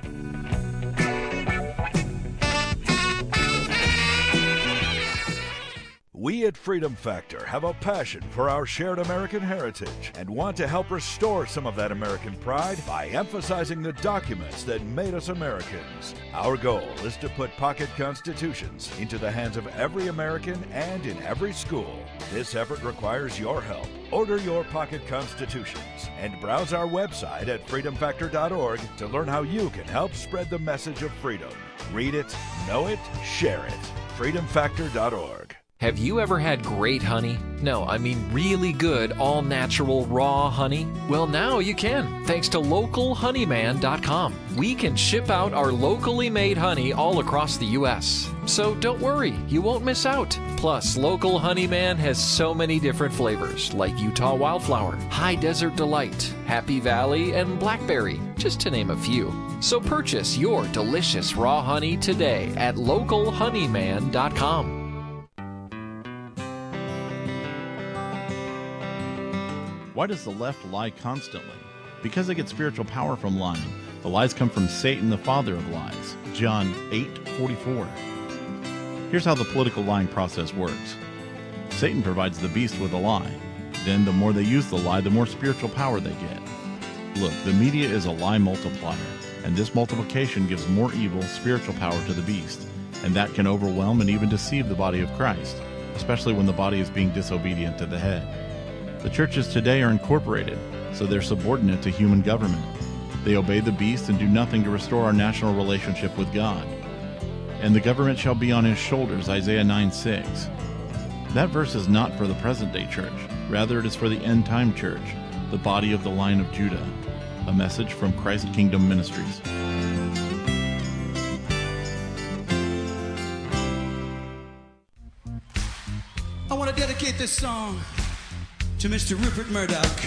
We at Freedom Factor have a passion for our shared American heritage and want to help restore some of that American pride by emphasizing the documents that made us Americans. Our goal is to put pocket constitutions into the hands of every American and in every school. This effort requires your help. Order your pocket constitutions and browse our website at freedom factor dot org to learn how you can help spread the message of freedom. Read it, know it, share it. freedom factor dot org. Have you ever had great honey? No, I mean really good, all-natural, raw honey? Well, now you can, thanks to local honey man dot com. We can ship out our locally made honey all across the U S So don't worry, you won't miss out. Plus, Local Honeyman has so many different flavors, like Utah Wildflower, High Desert Delight, Happy Valley, and Blackberry, just to name a few. So purchase your delicious raw honey today at local honey man dot com. Why does the left lie constantly? Because they get spiritual power from lying. The lies come from Satan, the father of lies. John eight forty-four. Here's how the political lying process works. Satan provides the beast with a lie. Then the more they use the lie, the more spiritual power they get. Look, the media is a lie multiplier, and this multiplication gives more evil spiritual power to the beast, and that can overwhelm and even deceive the body of Christ, especially when the body is being disobedient to the head. The churches today are incorporated, so they're subordinate to human government. They obey the beast and do nothing to restore our national relationship with God. And the government shall be on his shoulders, Isaiah nine six. That verse is not for the present-day church. Rather, it is for the end-time church, the body of the line of Judah. A message from Christ Kingdom Ministries. I want to dedicate this song to Mister Rupert Murdoch.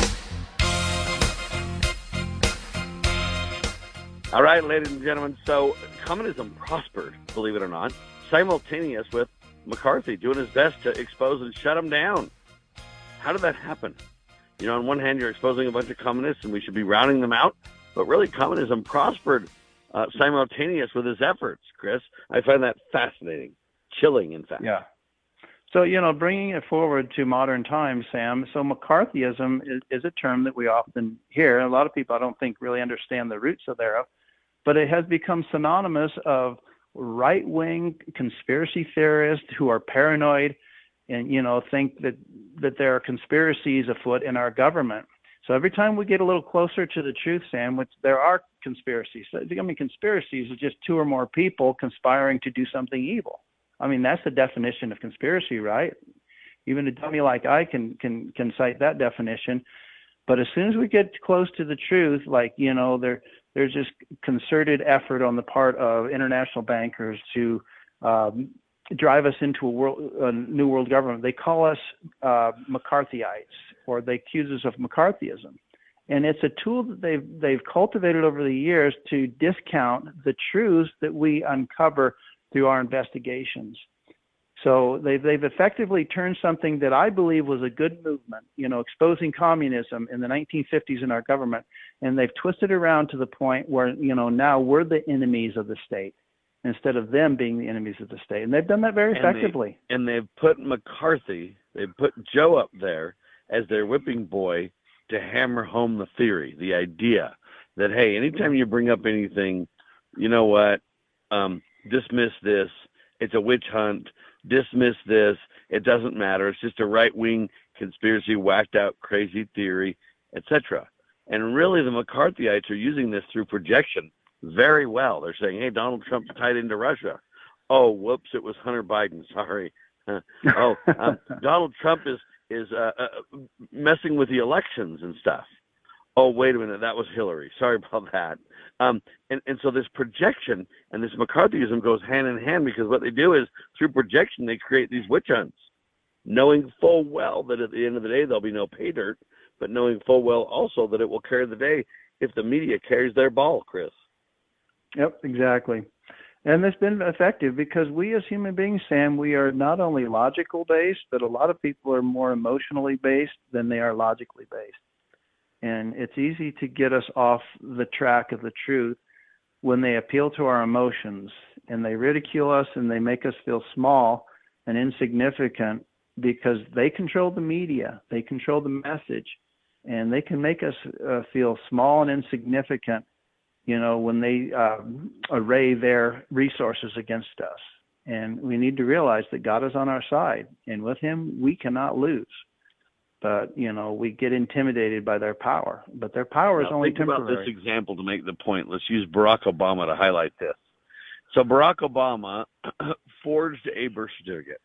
All right, ladies and gentlemen, so communism prospered, believe it or not, simultaneous with McCarthy doing his best to expose and shut him down. How did that happen? You know, on one hand, you're exposing a bunch of communists, and we should be rounding them out, but really communism prospered uh, simultaneous with his efforts, Chris. I find that fascinating, chilling, in fact. Yeah. So, you know, bringing it forward to modern times, Sam, so McCarthyism is, is a term that we often hear. A lot of people, I don't think, really understand the roots of thereof, but it has become synonymous of right-wing conspiracy theorists who are paranoid and, you know, think that, that there are conspiracies afoot in our government. So every time we get a little closer to the truth, Sam, which there are conspiracies. I mean, conspiracies are just two or more people conspiring to do something evil. I mean, that's the definition of conspiracy, right? Even a dummy like I can can can cite that definition. But as soon as we get close to the truth, like, you know, there there's this concerted effort on the part of international bankers to um, drive us into a world, a new world government. They call us uh, McCarthyites, or they accuse us of McCarthyism. And it's a tool that they've they've cultivated over the years to discount the truths that we uncover through our investigations. So they've, they've effectively turned something that I believe was a good movement, you know, exposing communism in the nineteen fifties in our government, and they've twisted around to the point where, you know, now we're the enemies of the state instead of them being the enemies of the state. And they've done that very effectively. And, they, and they've put McCarthy, they've put Joe up there as their whipping boy to hammer home the theory, the idea that, hey, anytime you bring up anything, you know what, um, dismiss this, it's a witch hunt, dismiss this, it doesn't matter, it's just a right-wing conspiracy, whacked-out, crazy theory, et cetera. And really the McCarthyites are using this through projection very well. They're saying, hey, Donald Trump's tied into Russia. Oh, whoops, it was Hunter Biden, sorry. oh, um, Donald Trump is, is uh, uh, messing with the elections and stuff. Oh, wait a minute, that was Hillary. Sorry about that. Um, and, and so this projection and this McCarthyism goes hand in hand, because what they do is through projection, they create these witch hunts, knowing full well that at the end of the day, there'll be no pay dirt, but knowing full well also that it will carry the day if the media carries their ball, Chris. Yep, exactly. And it's been effective because we as human beings, Sam, we are not only logical based, but a lot of people are more emotionally based than they are logically based. And it's easy to get us off the track of the truth when they appeal to our emotions and they ridicule us and they make us feel small and insignificant because they control the media, they control the message, and they can make us uh, feel small and insignificant, you know, when they uh, array their resources against us. And we need to realize that God is on our side, and with him, we cannot lose. But, you know, we get intimidated by their power. But their power is now, only think temporary. Think about this example to make the point. Let's use Barack Obama to highlight this. So Barack Obama forged a birth certificate.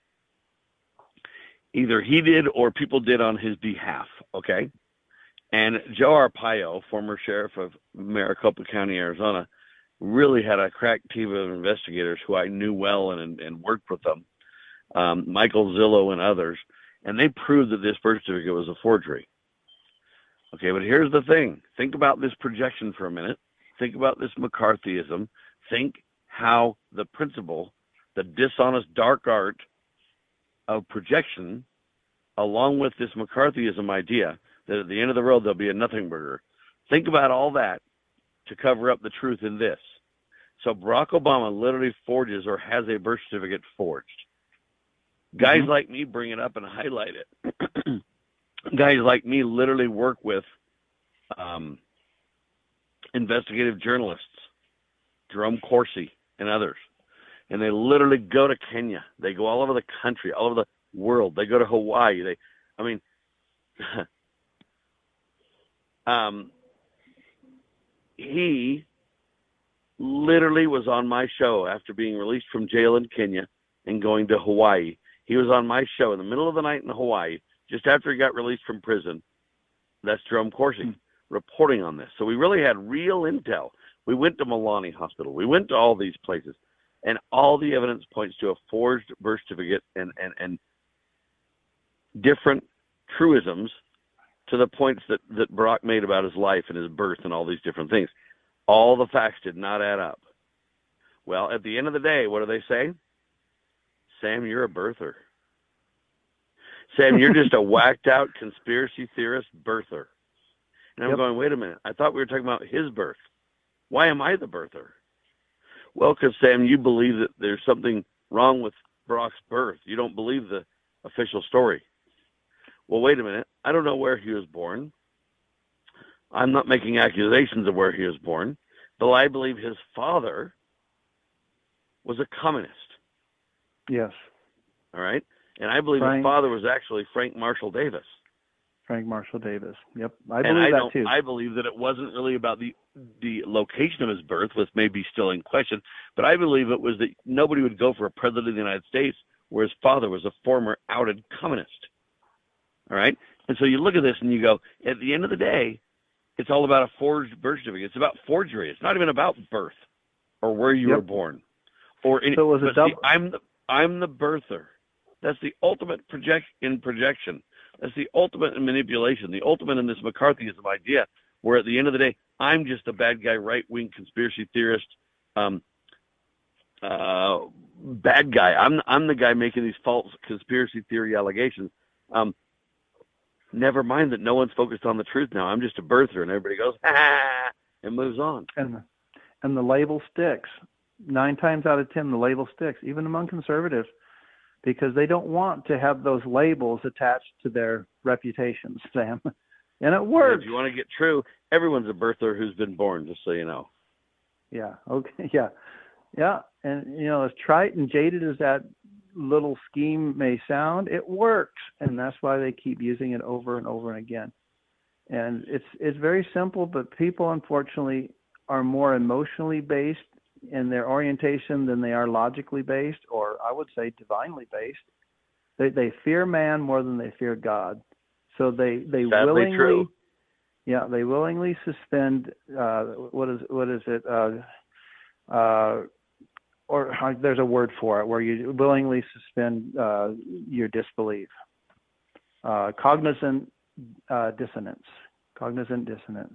Either he did or people did on his behalf, okay? And Joe Arpaio, former sheriff of Maricopa County, Arizona, really had a crack team of investigators who I knew well and, and worked with them, um, Michael Zillow and others. And they proved that this birth certificate was a forgery. Okay, but here's the thing. Think about this projection for a minute. Think about this McCarthyism. Think how the principle, the dishonest dark art of projection, along with this McCarthyism idea, that at the end of the road there'll be a nothing burger. Think about all that to cover up the truth in this. So Barack Obama literally forges or has a birth certificate forged. Guys mm-hmm. like me bring it up and highlight it. Guys like me literally work with um, investigative journalists, Jerome Corsi and others. And they literally go to Kenya. They go all over the country, all over the world. They go to Hawaii. They, I mean, um, he literally was on my show after being released from jail in Kenya and going to Hawaii. He was on my show in the middle of the night in Hawaii, just after he got released from prison. That's Jerome Corsi mm-hmm. reporting on this. So we really had real intel. We went to Milani Hospital. We went to all these places. And all the evidence points to a forged birth certificate and, and, and different truisms to the points that, that Barack made about his life and his birth and all these different things. All the facts did not add up. Well, at the end of the day, what do they say? Sam, you're a birther. Sam, you're just a whacked out conspiracy theorist birther. And I'm yep. going, wait a minute. I thought we were talking about his birth. Why am I the birther? Well, because, Sam, you believe that there's something wrong with Barack's birth. You don't believe the official story. Well, wait a minute. I don't know where he was born. I'm not making accusations of where he was born, but I believe his father was a communist. Yes. All right? And I believe Frank, his father was actually Frank Marshall Davis. Frank Marshall Davis. Yep, I believe and I that don't, too. I believe that it wasn't really about the the location of his birth, which may be still in question, but I believe it was that nobody would go for a president of the United States where his father was a former outed communist. All right? And so you look at this and you go, at the end of the day, it's all about a forged birth certificate. It's about forgery. It's not even about birth or where you yep. were born. Or any, so it was a double. See, I'm the I'm the birther. That's the ultimate project in projection. That's the ultimate in manipulation, the ultimate in this McCarthyism idea, where at the end of the day, I'm just a bad guy, right-wing conspiracy theorist, um, uh, bad guy. I'm I'm the guy making these false conspiracy theory allegations. Um, never mind that no one's focused on the truth now. I'm just a birther, and everybody goes, ha, and moves on. And, and the label sticks. Nine times out of ten, the label sticks, even among conservatives, because they don't want to have those labels attached to their reputations, Sam. And it works. If you want to get true, everyone's a birther who's been born, just so you know. Yeah, okay, yeah. Yeah, and, you know, as trite and jaded as that little scheme may sound, it works, and that's why they keep using it over and over and again. And it's it's very simple, but people, unfortunately, are more emotionally based in their orientation than they are logically based, or I would say divinely based. They they fear man more than they fear God. So they, they Sadly willingly true. Yeah, they willingly suspend uh, what is what is it? Uh, uh, or uh, there's a word for it where you willingly suspend uh, your disbelief. Uh, cognizant uh, dissonance. Cognizant dissonance.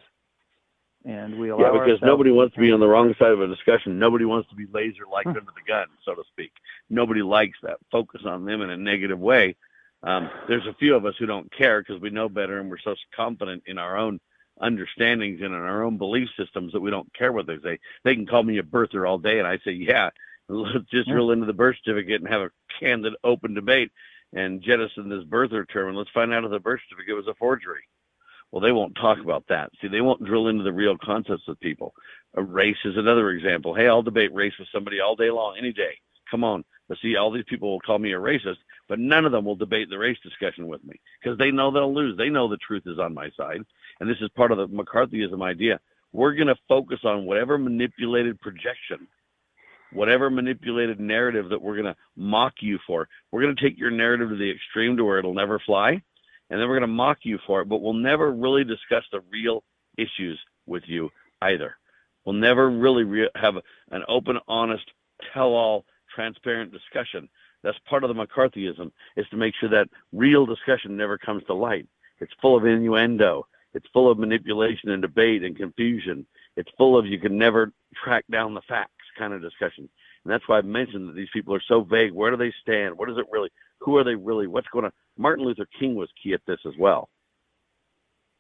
And we allow yeah, because ourselves nobody wants to be on the wrong side of a discussion. Nobody wants to be laser-like under the gun, so to speak. Nobody likes that focus on them in a negative way. Um, there's a few of us who don't care because we know better and we're so confident in our own understandings and in our own belief systems that we don't care what they say. They can call me a birther all day, and I say, yeah, let's just drill into the birth certificate and have a candid, open debate and jettison this birther term, and let's find out if the birth certificate was a forgery. Well, they won't talk about that. See, they won't drill into the real concepts with people. A race is another example. Hey, I'll debate race with somebody all day long, any day. Come on. But see, all these people will call me a racist, but none of them will debate the race discussion with me because they know they'll lose. They know the truth is on my side. And this is part of the McCarthyism idea. We're going to focus on whatever manipulated projection, whatever manipulated narrative that we're going to mock you for. We're going to take your narrative to the extreme to where it'll never fly. And then we're going to mock you for it, but we'll never really discuss the real issues with you either. We'll never really re- have an open, honest, tell-all, transparent discussion. That's part of the McCarthyism, is to make sure that real discussion never comes to light. It's full of innuendo. It's full of manipulation and debate and confusion. It's full of you can never track down the facts kind of discussion. And that's why I've mentioned that these people are so vague. Where do they stand? What is it really? Who are they really? What's going on? Martin Luther King was key at this as well.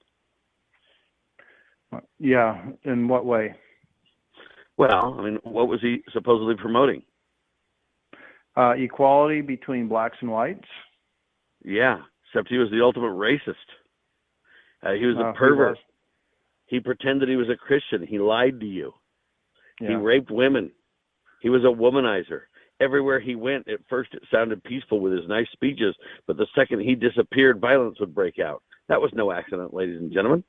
Yeah, in what way? Well, I mean, what was he supposedly promoting? Uh, equality between blacks and whites. Yeah, except he was the ultimate racist. Uh, he was a Uh, pervert. He, he pretended he was a Christian. He lied to you. yeah. He raped women. He was a womanizer. Everywhere he went, at first it sounded peaceful with his nice speeches, but the second he disappeared, violence would break out. That was no accident, ladies and gentlemen.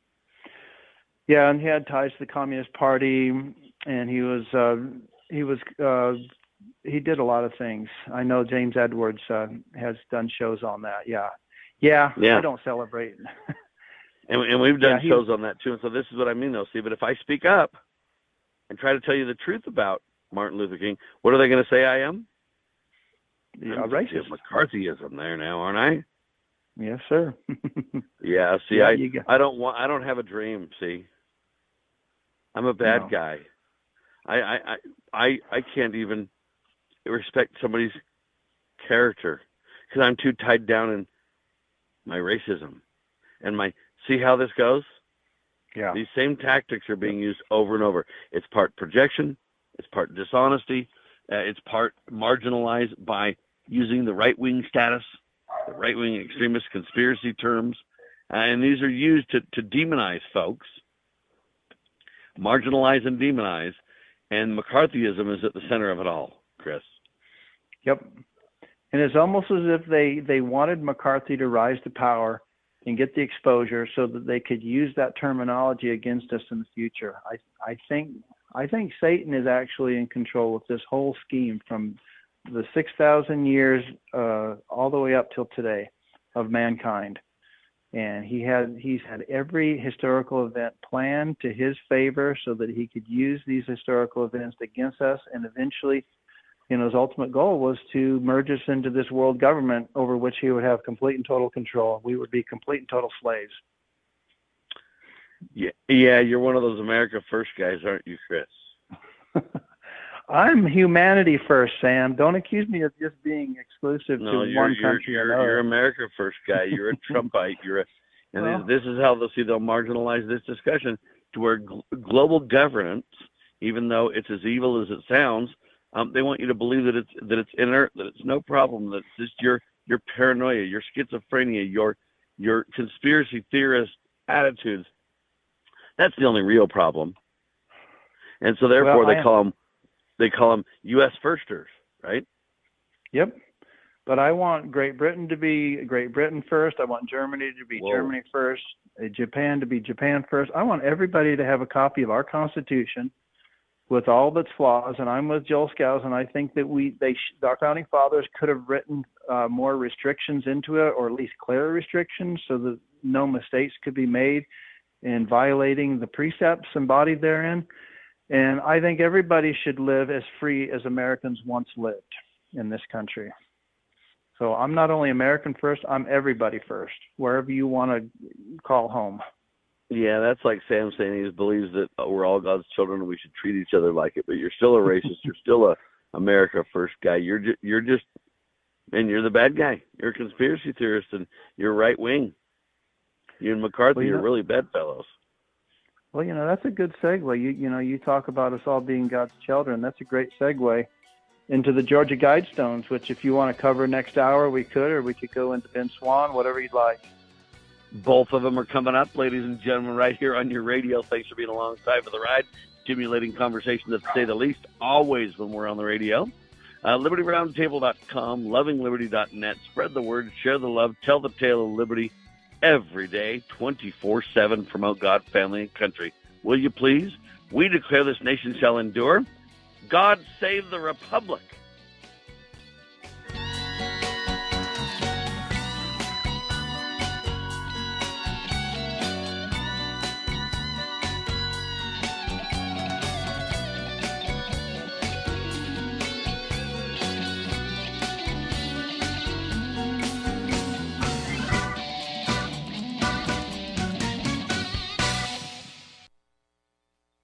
Yeah, and he had ties to the Communist Party, and he was uh, he was uh, he did a lot of things. I know James Edwards uh, has done shows on that. Yeah, yeah. Yeah. I don't celebrate. And, and we've done Yeah, he- shows on that too. And so this is what I mean, though. See, but if I speak up and try to tell you the truth about Martin Luther King, what are they going to say I am? Yeah, I'm racist. McCarthyism there now, aren't I? Yes, sir. Yeah. See, Yeah, I you got- I don't want I don't have a dream. See, I'm a bad No. guy. I I I I I can't even respect somebody's character because I'm too tied down in my racism and my. See how this goes? Yeah. These same tactics are being used over and over. It's part projection. It's part dishonesty. Uh, it's part marginalized by using the right-wing status, the right-wing extremist conspiracy terms. Uh, and these are used to, to demonize folks, marginalize and demonize. And McCarthyism is at the center of it all, Chris. Yep. And it's almost as if they, they wanted McCarthy to rise to power and get the exposure so that they could use that terminology against us in the future. I, I think I think Satan is actually in control with this whole scheme from the six thousand years uh, all the way up till today of mankind. And he had he's had every historical event planned to his favor so that he could use these historical events against us, and eventually, you know, his ultimate goal was to merge us into this world government over which he would have complete and total control. We would be complete and total slaves. Yeah, yeah, you're one of those America First guys, aren't you, Chris? I'm humanity first, Sam. Don't accuse me of just being exclusive No, to you're one you're country or you're, another. you're America First guy. You're a Trumpite. You're a, and Well- this, this is how they'll see they'll marginalize this discussion to where gl- global governance, even though it's as evil as it sounds, um, they want you to believe that it's that it's inert, that it's no problem, that it's just your your paranoia, your schizophrenia, your your conspiracy theorist attitudes. That's the only real problem. And so therefore Well, I they am- call them they call them U S firsters, right? Yep. But I want Great Britain to be Great Britain first. I want Germany to be Whoa. Germany first. uh, Japan to be Japan first. I want everybody to have a copy of our Constitution with all of its flaws. And I'm with Joel Scouse, and I think that we, they, sh- our founding fathers could have written uh, more restrictions into it, or at least clearer restrictions, so that no mistakes could be made in violating the precepts embodied therein. And I think everybody should live as free as Americans once lived in this country. So I'm not only American first, I'm everybody first, wherever you want to call home. Yeah, that's like Sam saying he believes that we're all God's children and we should treat each other like it. But you're still a racist. You're still a America First guy. You're just, you're just, and you're the bad guy. You're a conspiracy theorist and you're right wing. You and McCarthy Well, you are know- really bedfellows. Well, you know, that's a good segue. You you know, you talk about us all being God's children. That's a great segue into the Georgia Guidestones, which if you want to cover next hour, we could, or we could go into Ben Swan, whatever you'd like. Both of them are coming up, ladies and gentlemen, right here on your radio. Thanks for being alongside for the ride. Stimulating conversation, to say the least, always when we're on the radio. Uh, Liberty Roundtable dot com, Loving Liberty dot net. Spread the word, share the love, tell the tale of liberty every day, twenty-four seven. Promote God, family, and country. Will you please? We declare this nation shall endure. God save the Republic.